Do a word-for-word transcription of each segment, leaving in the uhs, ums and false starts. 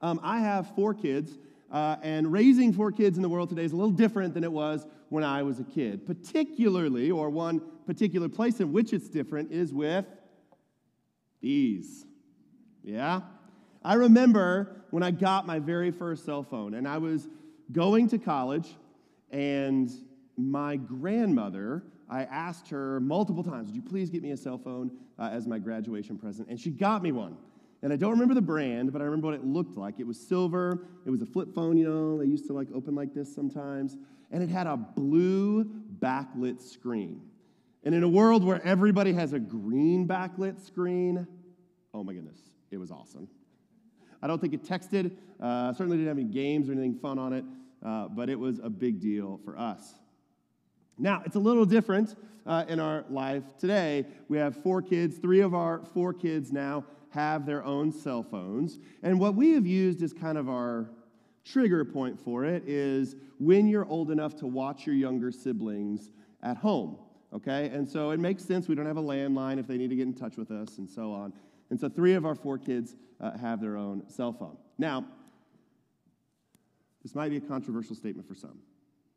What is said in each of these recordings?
Um, I have four kids, uh, and raising four kids in the world today is a little different than it was when I was a kid. Particularly, or one particular place in which it's different is with these. Yeah? I remember when I got my very first cell phone, and I was going to college, and my grandmother, I asked her multiple times, would you please get me a cell phone uh, as my graduation present? And she got me one. And I don't remember the brand, but I remember what it looked like. It was silver. It was a flip phone, you know. They used to like open like this sometimes. And it had a blue backlit screen. And in a world where everybody has a green backlit screen, oh my goodness, it was awesome. I don't think it texted. Uh, certainly didn't have any games or anything fun on it, uh, but it was a big deal for us. Now, it's a little different uh, in our life today. We have four kids. Three of our four kids now have their own cell phones. And what we have used as kind of our trigger point for it is when you're old enough to watch your younger siblings at home, okay? And so it makes sense. We don't have a landline if they need to get in touch with us and so on. And so three of our four kids uh, have their own cell phone. Now, this might be a controversial statement for some,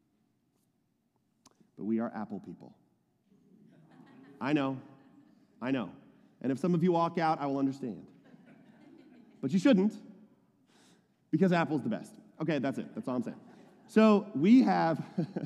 but we are Apple people. I know, I know. And if some of you walk out, I will understand. But you shouldn't, because Apple's the best. Okay, that's it. That's all I'm saying. So we have,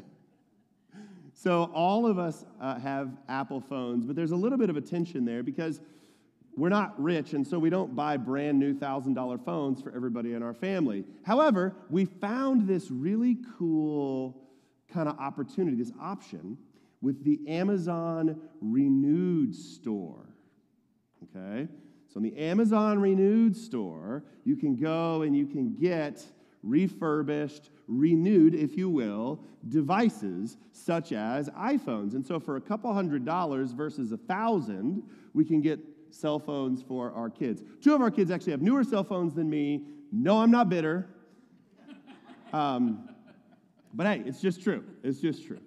so all of us uh, have Apple phones, but there's a little bit of a tension there because we're not rich, and so we don't buy brand new one thousand dollar phones for everybody in our family. However, we found this really cool kind of opportunity, this option, with the Amazon Renewed store. Okay? So in the Amazon Renewed store, you can go and you can get refurbished, renewed, if you will, devices such as iPhones. And so for a couple hundred dollars versus a thousand, we can get cell phones for our kids. Two of our kids actually have newer cell phones than me. No, I'm not bitter. Um, but hey, it's just true. It's just true.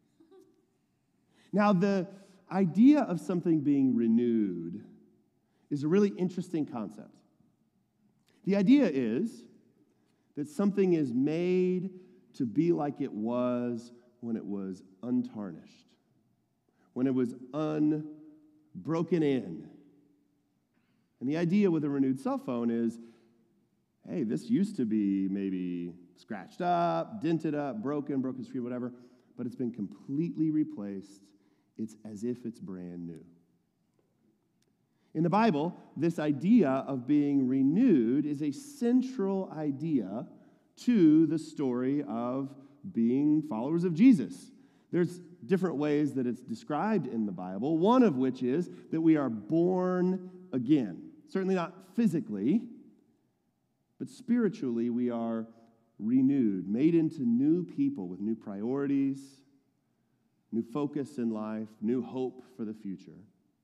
Now, the idea of something being renewed is a really interesting concept. The idea is that something is made to be like it was when it was untarnished, when it was unbroken in. And the idea with a renewed cell phone is, hey, this used to be maybe scratched up, dented up, broken, broken screen, whatever, but it's been completely replaced. It's as if it's brand new. In the Bible, this idea of being renewed is a central idea to the story of being followers of Jesus. There's different ways that it's described in the Bible, one of which is that we are born again. Certainly not physically, but spiritually we are renewed, made into new people with new priorities, new focus in life, new hope for the future.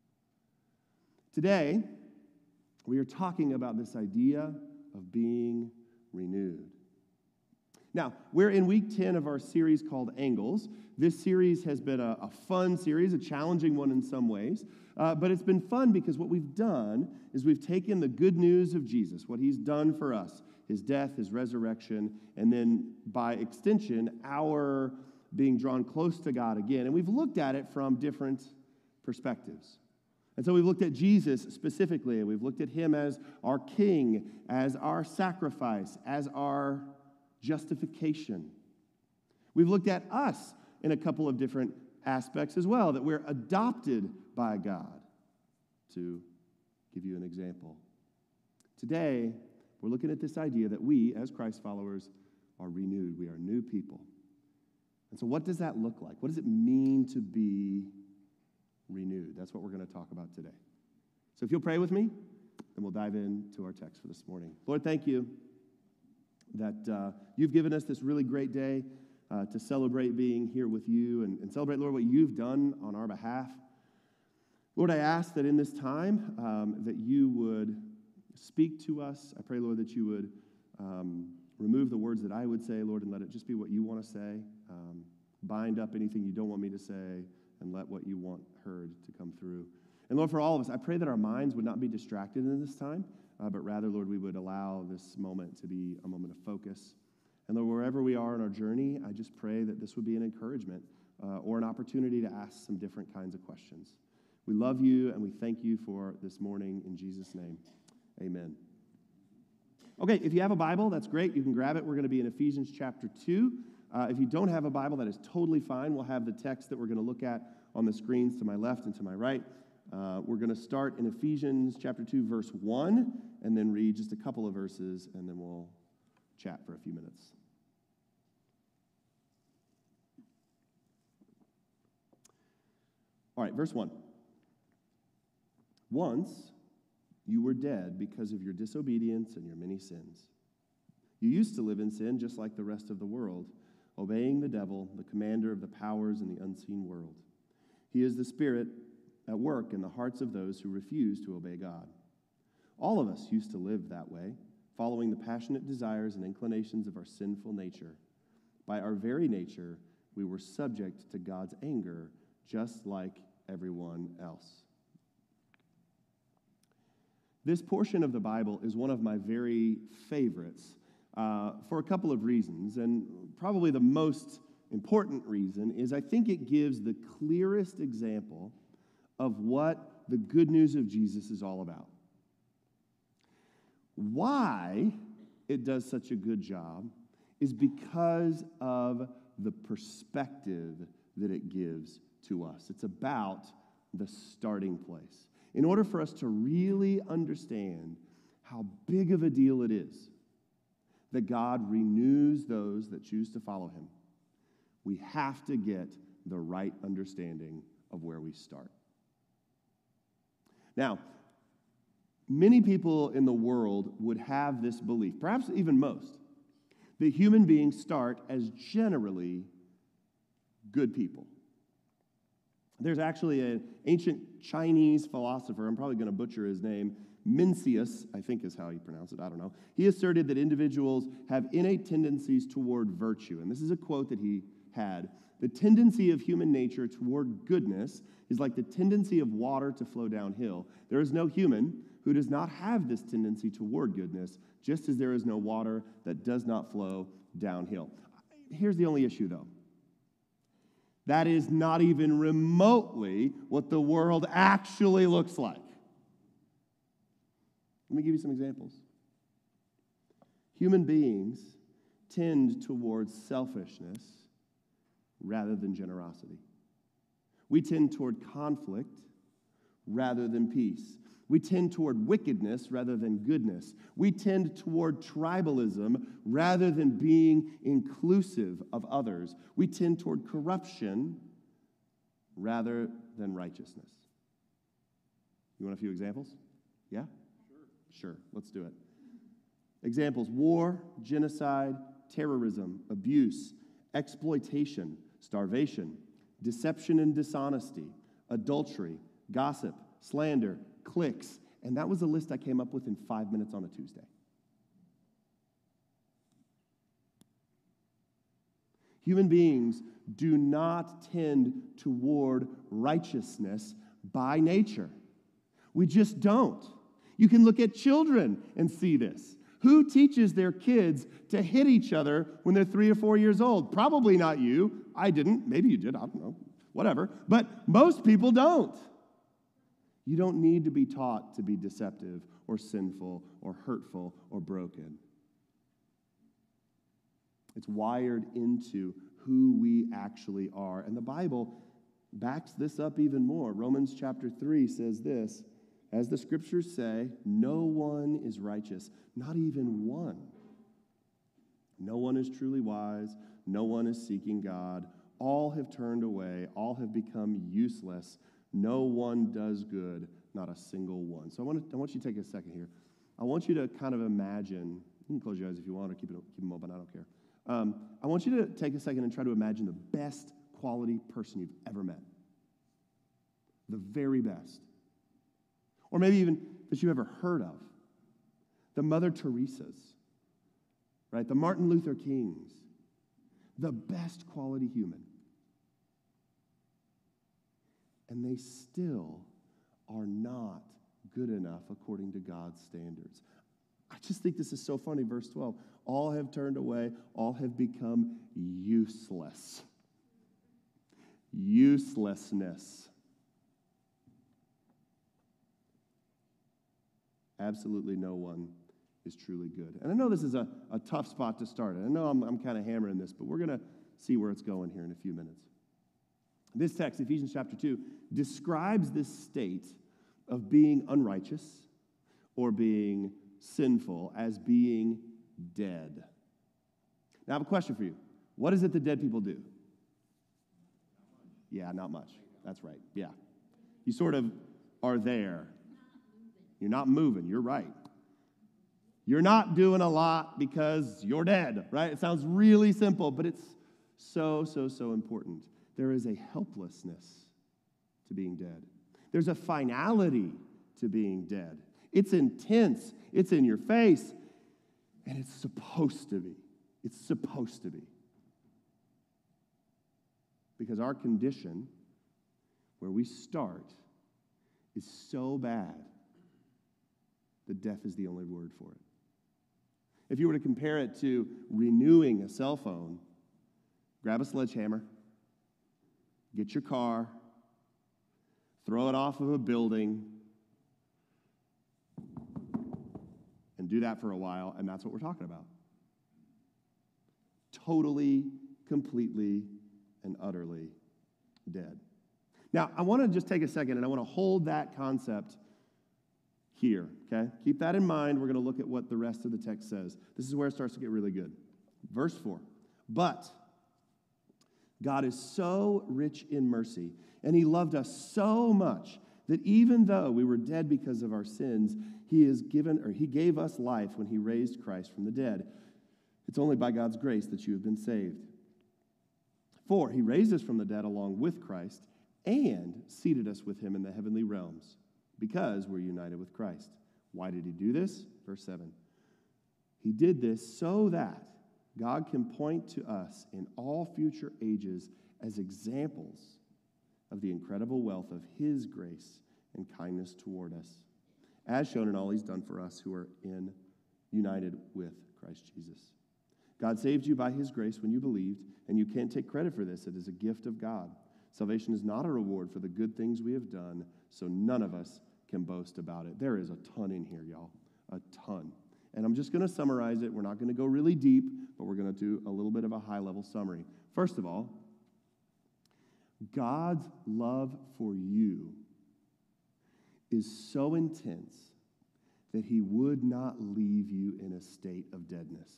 Today, we are talking about this idea of being renewed. Now, we're in week ten of our series called Angles. This series has been a, a fun series, a challenging one in some ways, uh, but it's been fun because what we've done is we've taken the good news of Jesus, what he's done for us, his death, his resurrection, and then by extension, our being drawn close to God again, and we've looked at it from different perspectives. And so we've looked at Jesus specifically, and we've looked at him as our king, as our sacrifice, as our justification. We've looked at us in a couple of different aspects as well, that we're adopted by God, to give you an example. Today, we're looking at this idea that we, as Christ followers, are renewed. We are new people. And so what does that look like? What does it mean to be renewed? That's what we're going to talk about today. So if you'll pray with me, then we'll dive into our text for this morning. Lord, thank you that uh, you've given us this really great day uh, to celebrate being here with you and, and celebrate, Lord, what you've done on our behalf. Lord, I ask that in this time um, that you would speak to us. I pray, Lord, that you would um, remove the words that I would say, Lord, and let it just be what you want to say. Um, bind up anything you don't want me to say, and let what you want heard to come through. And Lord, for all of us, I pray that our minds would not be distracted in this time, uh, but rather, Lord, we would allow this moment to be a moment of focus. And Lord, wherever we are in our journey, I just pray that this would be an encouragement uh, or an opportunity to ask some different kinds of questions. We love you, and we thank you for this morning. In Jesus' name, amen. Okay, if you have a Bible, that's great. You can grab it. We're going to be in Ephesians chapter two. Uh, if you don't have a Bible, that is totally fine. We'll have the text that we're going to look at on the screens to my left and to my right. Uh, we're going to start in Ephesians chapter two, verse one, and then read just a couple of verses, and then we'll chat for a few minutes. All right, verse one. Once you were dead because of your disobedience and your many sins. You used to live in sin just like the rest of the world, obeying the devil, the commander of the powers in the unseen world. He is the spirit at work in the hearts of those who refuse to obey God. All of us used to live that way, following the passionate desires and inclinations of our sinful nature. By our very nature, we were subject to God's anger, just like everyone else. This portion of the Bible is one of my very favorites uh, for a couple of reasons, and probably the most important reason is I think it gives the clearest example of what the good news of Jesus is all about. Why it does such a good job is because of the perspective that it gives to us. It's about the starting place. In order for us to really understand how big of a deal it is that God renews those that choose to follow him, we have to get the right understanding of where we start. Now, many people in the world would have this belief, perhaps even most, that human beings start as generally good people. There's actually an ancient Chinese philosopher, I'm probably going to butcher his name, Mencius, I think is how you pronounce it, I don't know. He asserted that individuals have innate tendencies toward virtue. And this is a quote that he had. The tendency of human nature toward goodness is like the tendency of water to flow downhill. There is no human who does not have this tendency toward goodness, just as there is no water that does not flow downhill. Here's the only issue, though. That is not even remotely what the world actually looks like. Let me give you some examples. Human beings tend towards selfishness rather than generosity. We tend toward conflict rather than peace. We tend toward wickedness rather than goodness. We tend toward tribalism rather than being inclusive of others. We tend toward corruption rather than righteousness. You want a few examples? Yeah? Sure. Sure, let's do it. Examples: war, genocide, terrorism, abuse, exploitation, starvation, deception and dishonesty, adultery, gossip, slander, cliques, and that was a list I came up with in five minutes on a Tuesday. Human beings do not tend toward righteousness by nature. We just don't. You can look at children and see this. Who teaches their kids to hit each other when they're three or four years old? Probably not you. I didn't. Maybe you did. I don't know. Whatever. But most people don't. You don't need to be taught to be deceptive or sinful or hurtful or broken. It's wired into who we actually are. And the Bible backs this up even more. Romans chapter three says this: as the scriptures say, no one is righteous, not even one. No one is truly wise. No one is seeking God. All have turned away. All have become useless. No one does good, not a single one. So I want, to, I want you to take a second here. I want you to kind of imagine, you can close your eyes if you want or keep, it, keep them open, I don't care. Um, I want you to take a second and try to imagine the best quality person you've ever met. The very best. Or maybe even that you've ever heard of. The Mother Teresa's, right? The Martin Luther Kings. The best quality human. And they still are not good enough according to God's standards. I just think this is so funny. Verse twelve, all have turned away, all have become useless. Uselessness. Absolutely no one is truly good. And I know this is a, a tough spot to start. I know I'm, I'm kind of hammering this, but we're going to see where it's going here in a few minutes. This text, Ephesians chapter two, describes this state of being unrighteous or being sinful as being dead. Now, I have a question for you. What is it that dead people do? Yeah, not much. That's right. Yeah. You sort of are there. You're not moving. You're right. You're not doing a lot because you're dead, right? It sounds really simple, but it's so, so, so important. There is a helplessness to being dead. There's a finality to being dead. It's intense. It's in your face. And it's supposed to be. It's supposed to be. Because our condition, where we start, is so bad that death is the only word for it. If you were to compare it to renewing a cell phone, grab a sledgehammer, get your car, throw it off of a building, and do that for a while, and that's what we're talking about. Totally, completely, and utterly dead. Now, I want to just take a second, and I want to hold that concept here, okay? Keep that in mind. We're going to look at what the rest of the text says. This is where it starts to get really good. Verse four. But God is so rich in mercy, and he loved us so much that even though we were dead because of our sins, he has given, or he gave us life when he raised Christ from the dead. It's only by God's grace that you have been saved. For he raised us from the dead along with Christ and seated us with him in the heavenly realms because we're united with Christ. Why did he do this? Verse seven. He did this so that God can point to us in all future ages as examples of the incredible wealth of his grace and kindness toward us, as shown in all he's done for us who are in united with Christ Jesus. God saved you by his grace when you believed, and you can't take credit for this. It is a gift of God. Salvation is not a reward for the good things we have done, so none of us can boast about it. There is a ton in here, y'all, a ton. And I'm just going to summarize it. We're not going to go really deep, but we're going to do a little bit of a high-level summary. First of all, God's love for you is so intense that he would not leave you in a state of deadness.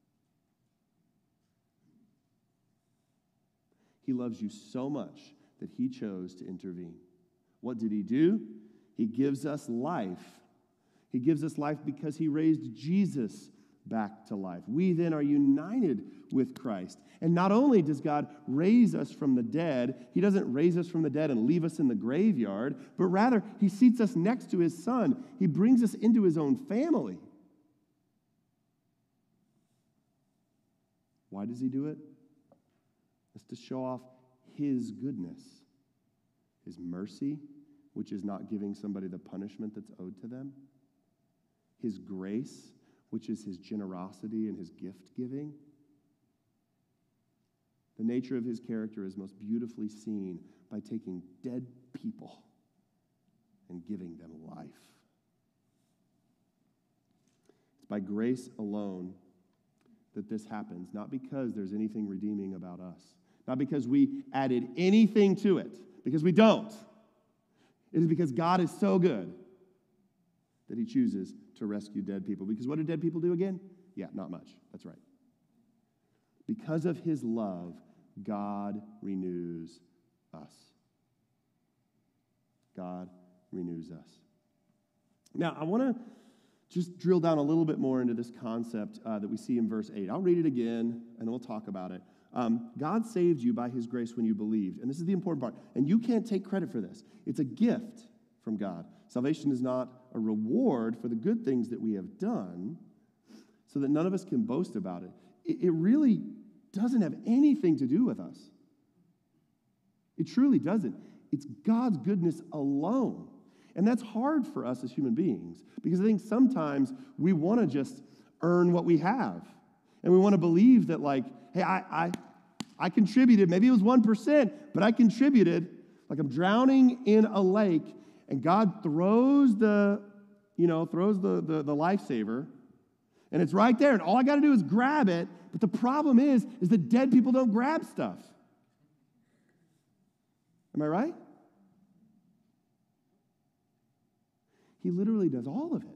He loves you so much that he chose to intervene. What did he do? He gives us life. He gives us life because he raised Jesus back to life. We then are united with Christ. And not only does God raise us from the dead, he doesn't raise us from the dead and leave us in the graveyard, but rather he seats us next to his son. He brings us into his own family. Why does he do it? It's to show off his goodness, his mercy, which is not giving somebody the punishment that's owed to them, his grace, which is his generosity and his gift-giving. The nature of his character is most beautifully seen by taking dead people and giving them life. It's by grace alone that this happens, not because there's anything redeeming about us, not because we added anything to it, because we don't. It is because God is so good that he chooses to rescue dead people. Because what do dead people do again? Yeah, not much. That's right. Because of his love, God renews us. God renews us. Now, I want to just drill down a little bit more into this concept uh, that we see in verse eight. I'll read it again, and we'll talk about it. Um, God saved you by his grace when you believed. And this is the important part. And you can't take credit for this. It's a gift from God. Salvation is not a reward for the good things that we have done, so that none of us can boast about it. It, it really doesn't have anything to do with us. It truly doesn't. It's God's goodness alone. And that's hard for us as human beings because I think sometimes we want to just earn what we have. And we want to believe that, like, hey, I, I, I contributed. Maybe it was one percent, but I contributed. Like I'm drowning in a lake, and God throws the, you know, throws the, the, the lifesaver, and it's right there, and all I got to do is grab it. But the problem is, is that dead people don't grab stuff. Am I right? He literally does all of it.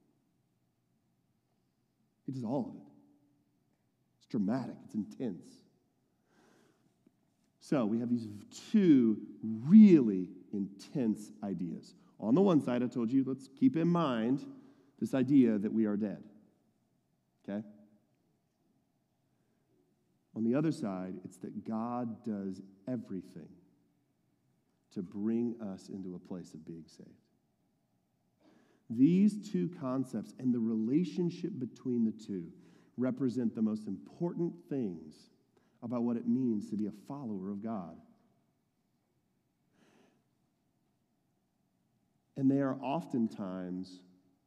He does all of it. It's dramatic. It's intense. So we have these two really intense ideas. On the one side, I told you, let's keep in mind this idea that we are dead. Okay? On the other side, it's that God does everything to bring us into a place of being saved. These two concepts and the relationship between the two represent the most important things about what it means to be a follower of God. And they are oftentimes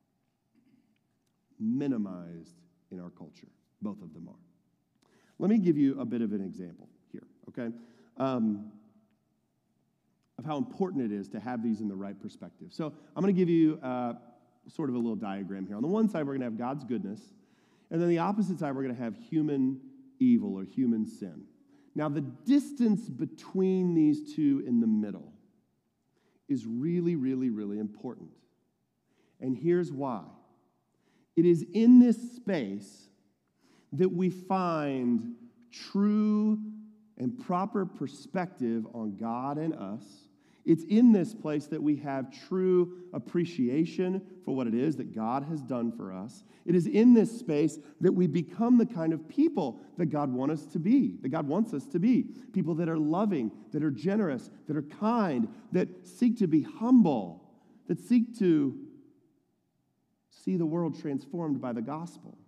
minimized in our culture. Both of them are. Let me give you a bit of an example here, okay, um, of how important it is to have these in the right perspective. So I'm going to give you uh, sort of a little diagram here. On the one side, we're going to have God's goodness, and then the opposite side, we're going to have human evil or human sin. Now, the distance between these two in the middle is really, really, really important. And here's why. It is in this space that we find true and proper perspective on God and us. It's in this place that we have true appreciation for what it is that God has done for us. It is in this space that we become the kind of people that God wants us to be, that God wants us to be. People that are loving, that are generous, that are kind, that seek to be humble, that seek to see the world transformed by the gospel.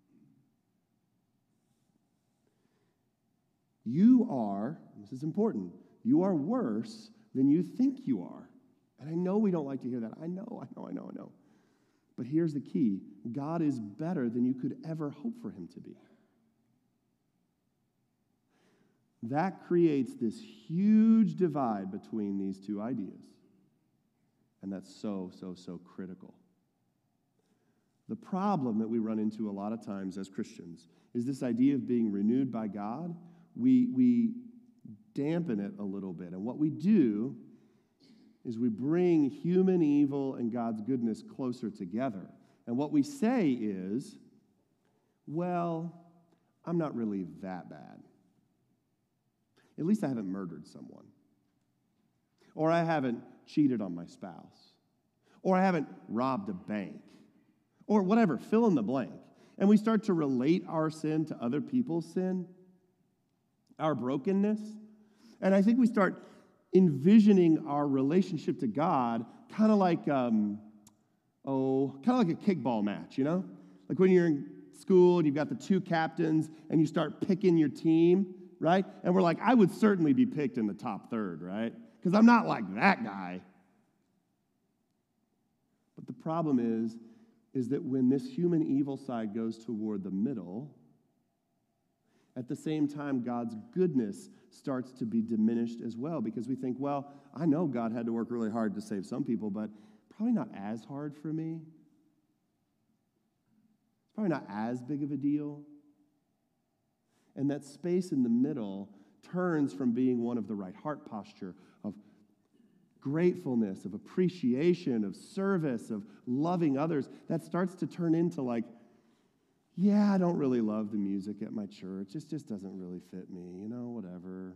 You are, this is important, you are worse than you think you are. And I know we don't like to hear that. I know, I know, I know, I know. But here's the key. God is better than you could ever hope for him to be. That creates this huge divide between these two ideas. And that's so, so, so critical. The problem that we run into a lot of times as Christians is this idea of being renewed by God. We, we dampen it a little bit. And what we do is we bring human evil and God's goodness closer together. And what we say is, well, I'm not really that bad. At least I haven't murdered someone. Or I haven't cheated on my spouse. Or I haven't robbed a bank. Or whatever, fill in the blank. And we start to relate our sin to other people's sin, our brokenness. And I think we start envisioning our relationship to God kind of like, um, oh, kind of like a kickball match, you know? Like when you're in school and you've got the two captains and you start picking your team, right? And we're like, I would certainly be picked in the top third, right? Because I'm not like that guy. But the problem is, is that when this human evil side goes toward the middle, at the same time, God's goodness starts to be diminished as well because we think, well, I know God had to work really hard to save some people, but probably not as hard for me. It's probably not as big of a deal. And that space in the middle turns from being one of the right heart posture, of gratefulness, of appreciation, of service, of loving others. That starts to turn into like, yeah, I don't really love the music at my church. It just doesn't really fit me, you know, whatever.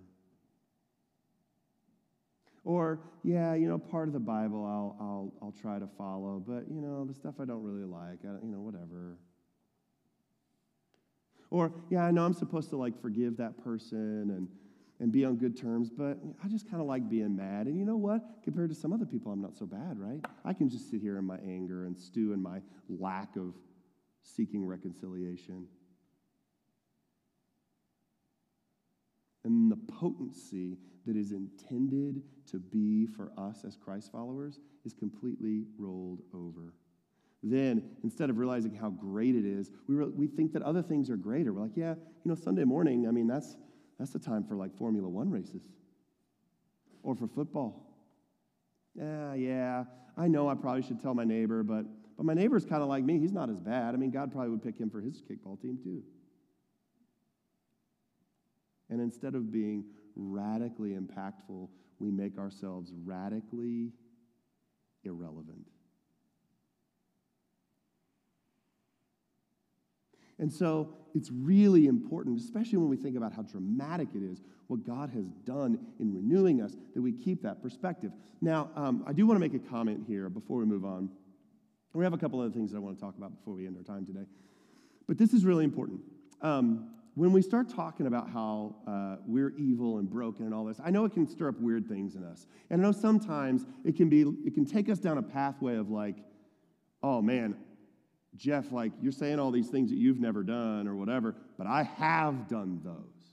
Or, yeah, you know, part of the Bible I'll I'll I'll try to follow, but, you know, the stuff I don't really like, I, you know, whatever. Or, yeah, I know I'm supposed to, like, forgive that person and, and be on good terms, but I just kind of like being mad. And you know what? Compared to some other people, I'm not so bad, right? I can just sit here in my anger and stew in my lack of seeking reconciliation. And the potency that is intended to be for us as Christ followers is completely rolled over. Then, instead of realizing how great it is, we, re- we think that other things are greater. We're like, yeah, you know, Sunday morning, I mean, that's, that's the time for like Formula One races or for football. Yeah, yeah, I know I probably should tell my neighbor, but, but my neighbor's kind of like me. He's not as bad. I mean, God probably would pick him for his kickball team too. And instead of being radically impactful, we make ourselves radically irrelevant. And so it's really important, especially when we think about how dramatic it is, what God has done in renewing us, that we keep that perspective. Now, um, I do want to make a comment here before we move on. We have a couple other things that I want to talk about before we end our time today. But this is really important. Um, when we start talking about how uh, we're evil and broken and all this, I know it can stir up weird things in us. And I know sometimes it can be, it can take us down a pathway of like, oh man, Jeff, like, you're saying all these things that you've never done or whatever, but I have done those.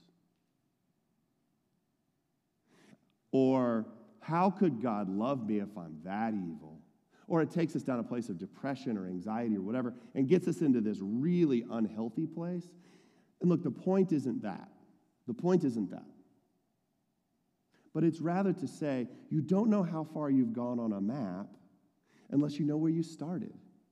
Or, how could God love me if I'm that evil? Or it takes us down a place of depression or anxiety or whatever and gets us into this really unhealthy place. And look, the point isn't that. The point isn't that. But it's rather to say, you don't know how far you've gone on a map unless you know where you started.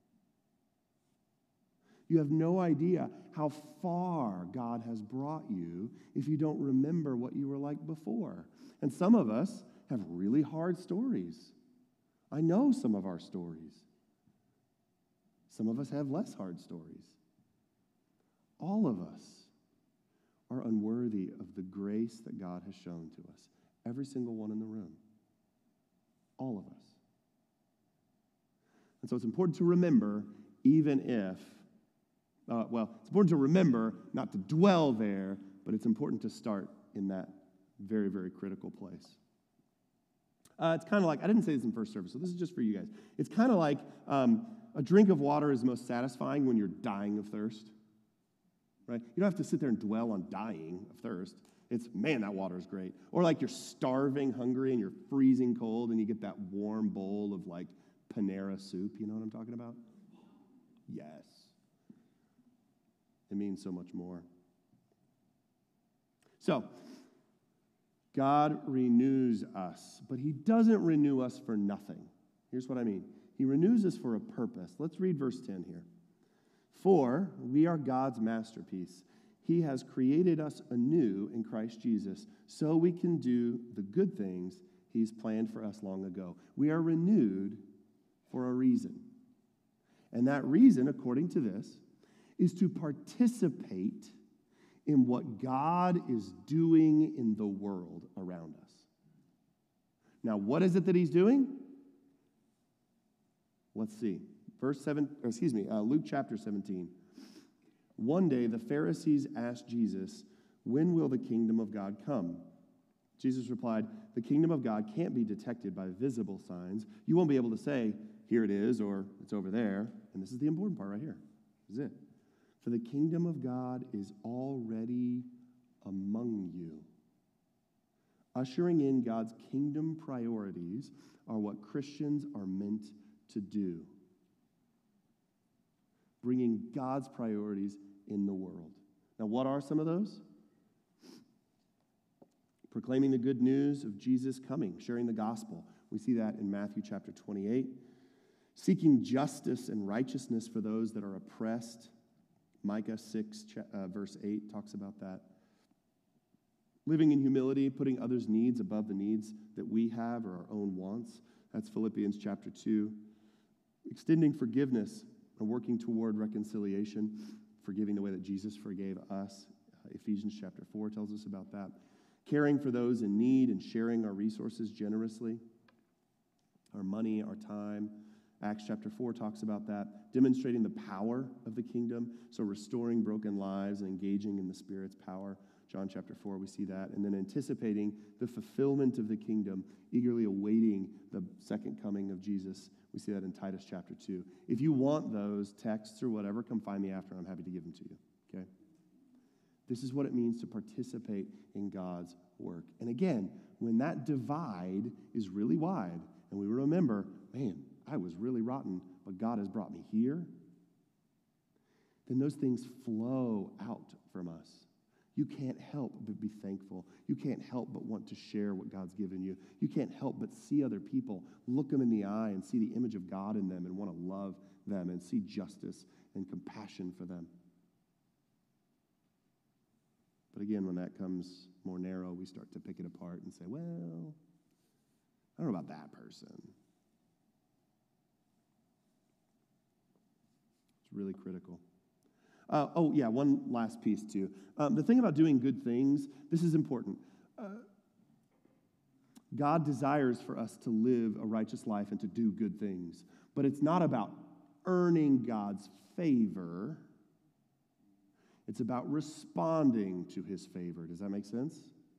You have no idea how far God has brought you if you don't remember what you were like before. And some of us have really hard stories. I know some of our stories. Some of us have less hard stories. All of us are unworthy of the grace that God has shown to us. Every single one in the room. All of us. And so it's important to remember, even if Uh, well, it's important to remember not to dwell there, but it's important to start in that very, very critical place. Uh, it's kind of like, I didn't say this in first service, so this is just for you guys. It's kind of like um, a drink of water is most satisfying when you're dying of thirst, right? You don't have to sit there and dwell on dying of thirst. It's, man, that water is great. Or like you're starving hungry and you're freezing cold and you get that warm bowl of like Panera soup. You know what I'm talking about? Yes. It means so much more. So, God renews us, but he doesn't renew us for nothing. Here's what I mean. He renews us for a purpose. Let's read verse ten here. For we are God's masterpiece. He has created us anew in Christ Jesus, so we can do the good things he's planned for us long ago. We are renewed for a reason. And that reason, according to this, is to participate in what God is doing in the world around us. Now, what is it that he's doing? Let's see. Verse seven, or excuse me, uh, Luke chapter seventeen. One day the Pharisees asked Jesus, "When will the kingdom of God come?" Jesus replied, "The kingdom of God can't be detected by visible signs. You won't be able to say, 'Here it is,' or 'It's over there.'" And this is the important part right here. This is it. For the kingdom of God is already among you. Ushering in God's kingdom priorities are what Christians are meant to do. Bringing God's priorities in the world. Now, what are some of those? Proclaiming the good news of Jesus coming, sharing the gospel. We see that in Matthew chapter twenty-eight. Seeking justice and righteousness for those that are oppressed. Micah six, uh, verse eight talks about that. Living in humility, putting others' needs above the needs that we have or our own wants. That's Philippians chapter two. Extending forgiveness and working toward reconciliation, forgiving the way that Jesus forgave us. Uh, Ephesians chapter four tells us about that. Caring for those in need and sharing our resources generously, our money, our time. Acts chapter four talks about that. Demonstrating the power of the kingdom, so restoring broken lives and engaging in the Spirit's power. John chapter four, we see that. And then anticipating the fulfillment of the kingdom, eagerly awaiting the second coming of Jesus. We see that in Titus chapter two. If you want those texts or whatever, come find me after. I'm happy to give them to you, okay? This is what it means to participate in God's work. And again, when that divide is really wide, and we remember, man, I was really rotten, but God has brought me here, then those things flow out from us. You can't help but be thankful. You can't help but want to share what God's given you. You can't help but see other people, look them in the eye and see the image of God in them and want to love them and see justice and compassion for them. But again, when that comes more narrow, we start to pick it apart and say, well, I don't know about that person. It's really critical. Uh, oh, yeah, one last piece, too. Um, the thing about doing good things, this is important. Uh, God desires for us to live a righteous life and to do good things. But it's not about earning God's favor. It's about responding to his favor. Does that make sense?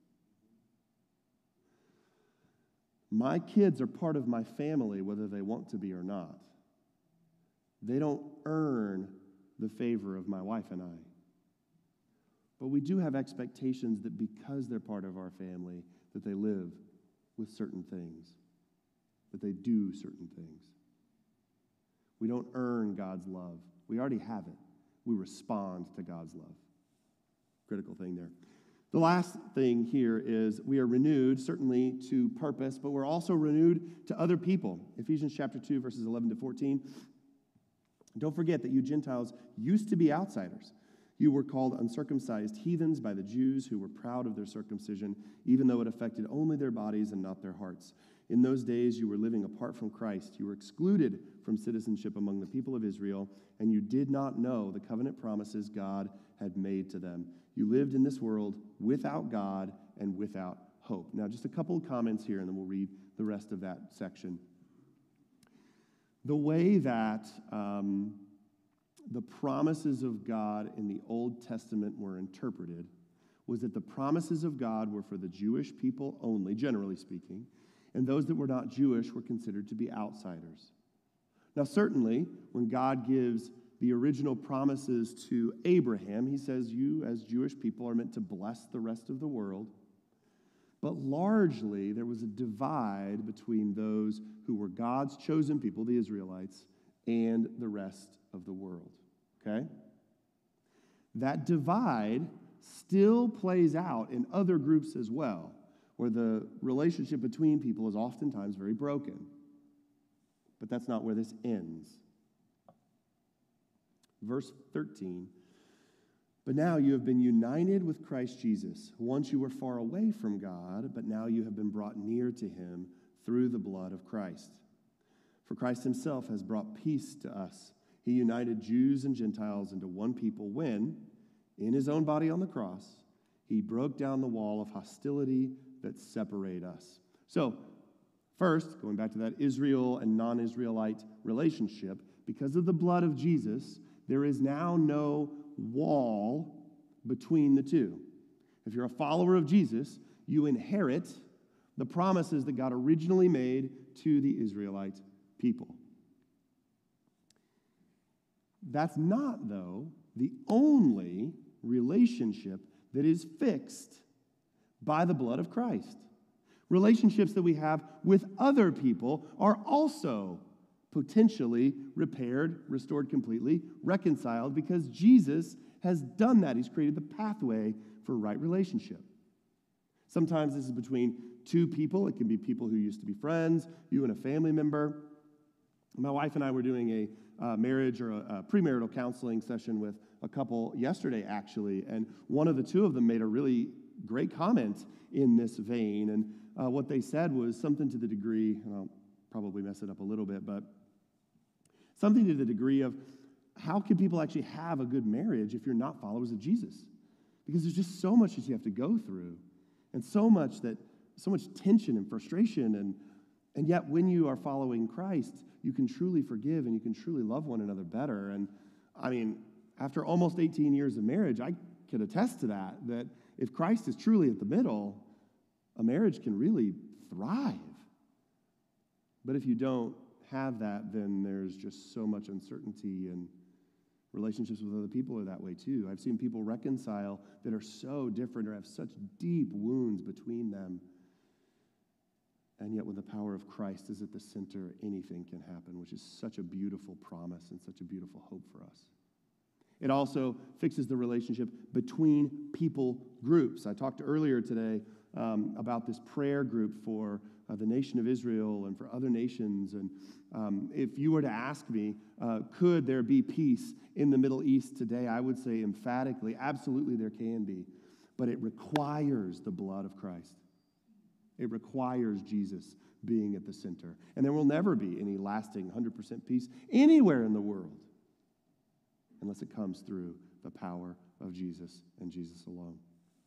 My kids are part of my family, whether they want to be or not. They don't earn the favor of my wife and I. But we do have expectations that because they're part of our family, that they live with certain things, that they do certain things. We don't earn God's love. We already have it. We respond to God's love. Critical thing there. The last thing here is we are renewed, certainly to purpose, but we're also renewed to other people. Ephesians chapter two, verses eleven to fourteen. Don't forget that you Gentiles used to be outsiders. You were called uncircumcised heathens by the Jews who were proud of their circumcision, even though it affected only their bodies and not their hearts. In those days, you were living apart from Christ. You were excluded from citizenship among the people of Israel, and you did not know the covenant promises God had made to them. You lived in this world without God and without hope. Now, just a couple of comments here, and then we'll read the rest of that section. The way that um, the promises of God in the Old Testament were interpreted was that the promises of God were for the Jewish people only, generally speaking, and those that were not Jewish were considered to be outsiders. Now, certainly, when God gives the original promises to Abraham, he says, you as Jewish people are meant to bless the rest of the world. But largely, there was a divide between those who were God's chosen people, the Israelites, and the rest of the world, okay? That divide still plays out in other groups as well, where the relationship between people is oftentimes very broken. But that's not where this ends. Verse thirteen, but now you have been united with Christ Jesus. Once you were far away from God, but now you have been brought near to him through the blood of Christ. For Christ himself has brought peace to us. He united Jews and Gentiles into one people when, in his own body on the cross, he broke down the wall of hostility that separate us. So, first, going back to that Israel and non-Israelite relationship, because of the blood of Jesus, there is now no wall between the two. If you're a follower of Jesus, you inherit the promises that God originally made to the Israelite people. That's not, though, the only relationship that is fixed by the blood of Christ. Relationships that we have with other people are also potentially repaired, restored completely, reconciled, because Jesus has done that. He's created the pathway for right relationship. Sometimes this is between two people. It can be people who used to be friends, you and a family member. My wife and I were doing a uh, marriage or a, a premarital counseling session with a couple yesterday, actually, and one of the two of them made a really great comment in this vein, and uh, what they said was something to the degree, and I'll probably mess it up a little bit, but something to the degree of, how can people actually have a good marriage if you're not followers of Jesus? Because there's just so much that you have to go through, and so much that, so much tension and frustration, and and yet when you are following Christ, you can truly forgive and you can truly love one another better. And I mean, after almost eighteen years of marriage, I can attest to that, that if Christ is truly at the middle, a marriage can really thrive. But if you don't have that, then there's just so much uncertainty and Relationships with other people are that way too. I've seen people reconcile that are so different or have such deep wounds between them. And yet when the power of Christ is at the center, anything can happen, which is such a beautiful promise and such a beautiful hope for us. It also fixes the relationship between people groups. I talked earlier today um, about this prayer group for uh, the nation of Israel and for other nations. And um, if you were to ask me, uh, could there be peace in the Middle East today, I would say emphatically, absolutely there can be. But it requires the blood of Christ. It requires Jesus being at the center. And there will never be any lasting one hundred percent peace anywhere in the world unless it comes through the power of Jesus and Jesus alone.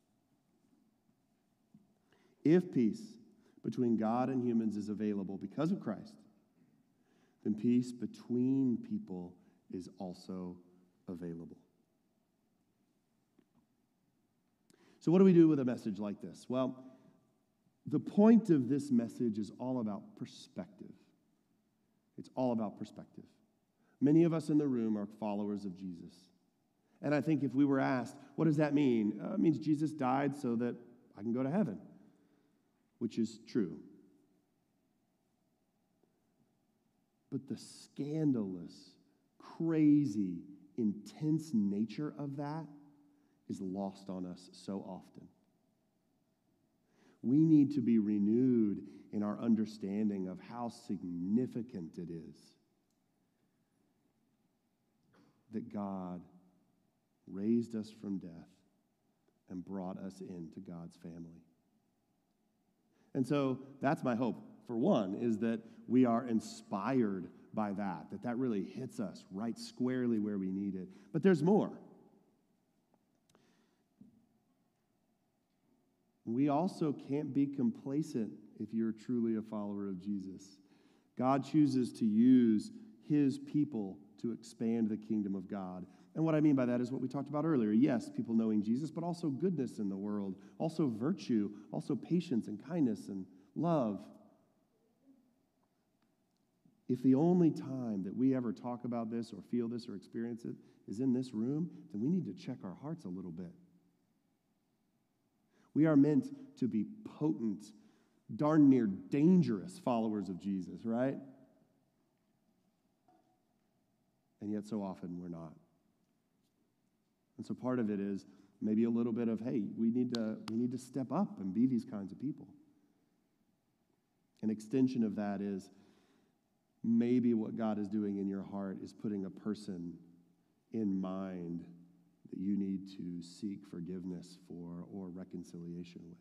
If peace between God and humans is available because of Christ, then peace between people is also available. So what do we do with a message like this? Well, the point of this message is all about perspective. It's all about perspective. Many of us in the room are followers of Jesus. And I think if we were asked, what does that mean? Uh, it means Jesus died so that I can go to heaven, which is true. But the scandalous, crazy, intense nature of that is lost on us so often. We need to be renewed in our understanding of how significant it is that God raised us from death and brought us into God's family. And so that's my hope, for one, is that we are inspired by that, that that really hits us right squarely where we need it. But there's more. We also can't be complacent if you're truly a follower of Jesus. God chooses to use his people to expand the kingdom of God. And what I mean by that is what we talked about earlier. Yes, people knowing Jesus, but also goodness in the world, also virtue, also patience and kindness and love. If the only time that we ever talk about this or feel this or experience it is in this room, then we need to check our hearts a little bit. We are meant to be potent, darn near dangerous followers of Jesus, right? And yet so often we're not. And so part of it is maybe a little bit of, hey, we need to, we need to step up and be these kinds of people. An extension of that is maybe what God is doing in your heart is putting a person in mind that you need to seek forgiveness for or reconciliation with.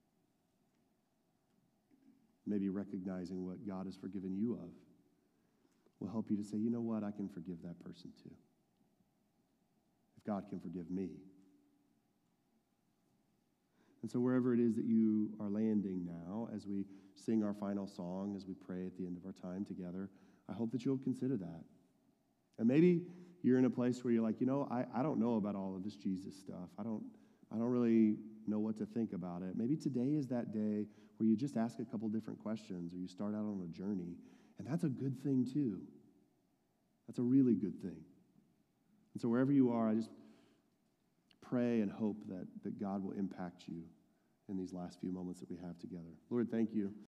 Maybe recognizing what God has forgiven you of will help you to say, you know what, I can forgive that person too. If God can forgive me. And so wherever it is that you are landing now, as we sing our final song, as we pray at the end of our time together, I hope that you'll consider that. And maybe you're in a place where you're like, you know, I, I don't know about all of this Jesus stuff. I don't, I don't really know what to think about it. Maybe today is that day where you just ask a couple different questions or you start out on a journey. And that's a good thing too. That's a really good thing. And so wherever you are, I just pray and hope that, that God will impact you in these last few moments that we have together. Lord, thank you.